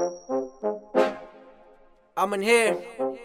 I'm in here.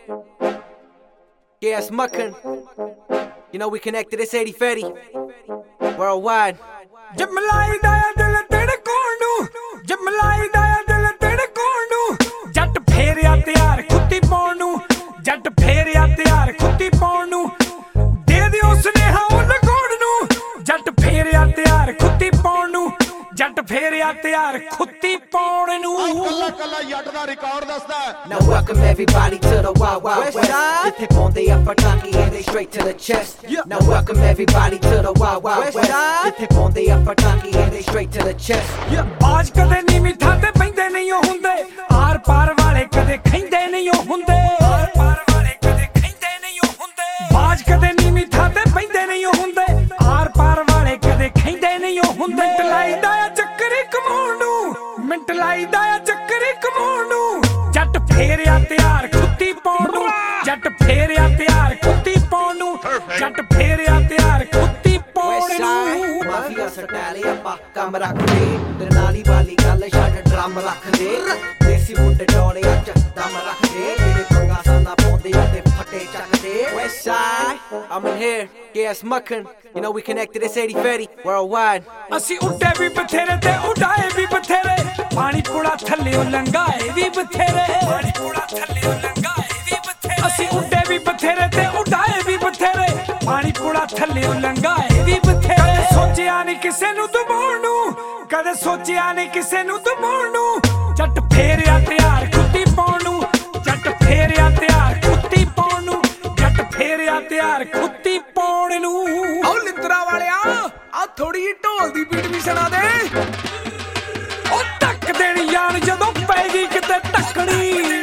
Yeah, it's Muckin. You know we connected, it's 80 Fetty. Worldwide. जब मलाई दाया दिल तेरे कोण नू जब मलाई दाया दिल तेरे कोण नू जट फेरिया तैयार खुत्ती पाउण नू जट फेरिया तैयार खुत्ती पाउण नू दे दियो सुनेहा उन कोण नू जट फेरिया तैयार खुत्ती पाउण नू जट फेरिया तैयार खुत्ती पाउण नू ਕੱਲਾ ਕੱਲਾ ਜੱਟ ਦਾ ਰਿਕਾਰਡ ਦੱਸਦਾ Now welcome everybody to the Wild Wild West. They tip on the upper donkey and they straight to the chest. Now welcome everybody to the Wild Wild West. They tip on the upper donkey and they straight to the chest. ਬਾਜ ਕਦੇ ਨੀ ਮਿੱਠਾ ਤੇ ਪੈਂਦੇ ਨਹੀਂ ਹੁੰਦੇ R ਪਾਰ ਵਾਲੇ ਕਦੇ ਖੈਂਦੇ ਨਹੀਂ ਹੁੰਦੇ ਆਰ ਪਾਰ ਵਾਲੇ ਕਦੇ ਖੈਂਦੇ ਨਹੀਂ ਹੁੰਦੇ ਬਾਜ ਕਦੇ ਨੀ ਮਿੱਠਾ ਤੇ ਪੈਂਦੇ ਨਹੀਂ ਹੁੰਦੇ ਆਰ ਪਾਰ ਵਾਲੇ ਕਦੇ ਖੈਂਦੇ ਨਹੀਂ ਹੁੰਦੇ ਮਿੰਟ ਲਾਈਦਾ ਆ ਚੱਕਰ ਕਮਾਉਣ ਨੂੰ ਮਿੰਟ ਲਾਈਦਾ ਆ ਚੱਕਰ ਕਮਾਉਣ ਨੂੰ ਜੱਟ ਫੇਰਿਆ ਤਿਆਰ ਖੁੱਤੀ ਪਾਉਣ ਨੂੰ ਜੱਟ ਫੇਰਿਆ ਤਿਆਰ ਖੁੱਤੀ ਪਾਉਣ ਨੂੰ ਜੱਟ ਫੇਰਿਆ ਤਿਆਰ ਖੁੱਤੀ ਪਾਉਣ ਨੂੰ ਮਾਫੀਆ ਸਟਾਲੇ ਆਪਾਂ ਕੰਮ ਰੱਖਦੇ ਤੇ ਨਾਲੀ ਵਾਲੀ ਗੱਲ ਛੱਡ ਡਰਮ ਰੱਖਦੇ ਦੇਸੀ ਮੁੰਡੇ ਡੋਲੇ ਅੱਜ ਦਮ ਰੱਖਦੇ ਜਿਹੜੇ ਪੰਗਾ ਸਾਨਾ ਪਾਉਂਦੇ ਤੇ ਫੱਟੇ ਚੱਕਦੇ West Side, I'm in here, yeah it's Muckin. You know we connected, it's 80 Fetty, worldwide. ਅਸੀਂ ਉੱਡੇ ਵੀ ਬਥੇਰੇ ਤੇ ਉਡਾਏ ਵੀ ਬਥੇਰੇ ਪਾਣੀ ਪੁੜਾ ਥੱਲਿਓ ਲੰਘਾਏ ਵੀ ਬਥੇਰੇ ਪਾਣੀ ਪੁੜਾ ਥੱਲਿਓ ਲੰਘਾਏ ਵੀ ਬਥੇਰੇ ਅਸੀਂ ਉੱਡੇ ਵੀ ਬਥੇਰੇ ਤੇ ਉਡਾਏ ਵੀ ਬਥੇਰੇ ਪਾਣੀ ਪੁੜਾ ਥੱਲਿਓ ਲੰਘਾਏ ਵੀ ਬਥੇਰੇ ਸੋਚਿਆ ਨਹੀਂ ਕਿਸੇ ਨੂੰ ਦਬਾਉਣ ਨੂੰ ਕਦੇ ਸੋਚਿਆ ਨਹੀਂ ਕਿਸੇ ਨੂੰ ਦਬਾਉਣ ਨੂੰ ਜੱਟ ਫੇਰਿਆ ਤਿਆਰ ਖੁੱਤੀ ਪਾਉਣ ਨੂੰ ਜੱਟ ਫੇਰਿਆ ਤਿਆਰ ਖੁੱਤੀ ਪਾਉਣ ਨੂੰ ਜੱਟ ਫੇਰਿਆ ਤਿਆਰ ਖੁੱਤੀ ਪਾਉਣ ਨੂੰ ਆਓ ਲਿੰਦਰਾ ਵਾਲਿਆ ਆ ਥੋੜੀ ਜਿਹੀ ਢੋਲ ਦੀ ਬੀਟ ਵੀ ਸੁਣਾ ਦੇ ਉਹ ਟੱਕ ਦੇਣੀ ਯਾਰ ਜਦੋਂ ਪੈਗੀ ਕਿਤੇ ਟੱਕਣੀ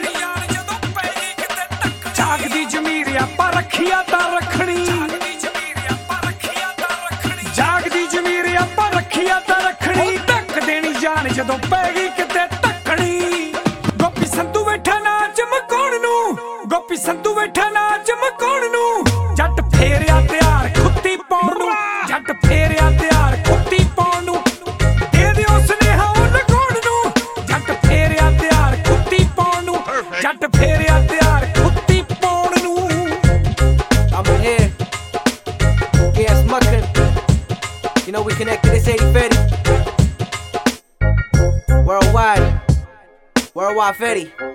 ਜਾਗਦੀ ਜ਼ਮੀਰ ਆਪਾਂ ਰੱਖਿਆ ਤਾਂ ਰੱਖਣੀ ਜਾਗਦੀ ਜ਼ਮੀਰ ਆਪਾਂ ਰੱਖਿਆ ਤਾਂ ਰੱਖਣੀ ਟੱਕ ਦੇਣੀ ਜਾਨ ਜਦੋਂ ਪੈਗੀ ਕਿਤੇ ਟੱਕਣੀ ਗੋਪੀ ਸੰਧੂ ਬੈਠਾ ਨਾ ਚਮਕਾਉਣ ਨੂੰ ਗੋਪੀ ਸੰਧੂ ਬੈਠਾ ਨਾ ਚਮਕਾਉਣ ਨੂੰ ਜੱਟ ਫੇਰਿਆ ਤਿਆਰ ਖੁੱਤੀ ਪਾਉਣ ਨੂੰ ਜੱਟ ਫੇਰਿਆ ਤਿਆਰ ਖੁੱਤੀ ਪਾਉਣ ਨੂੰ ਦੇ ਦਿਓ ਸੁਨੇਹਾ ਉਹ ਲਗਾਉਣ ਨੂੰ ਜੱਟ ਫੇਰਿਆ ਤਿਆਰ ਖੁੱਤੀ ਪਾਉਣ ਨੂੰ ਜੱਟ ਫੇਰਿਆ ਤਿਆਰ ਖੁੱਤੀ ਪਾਉਣ ਨੂੰ I'm in here, yeah it's Muckin. You know we connected, it's 80 Fetty. Worldwide, Worldwide Fetty.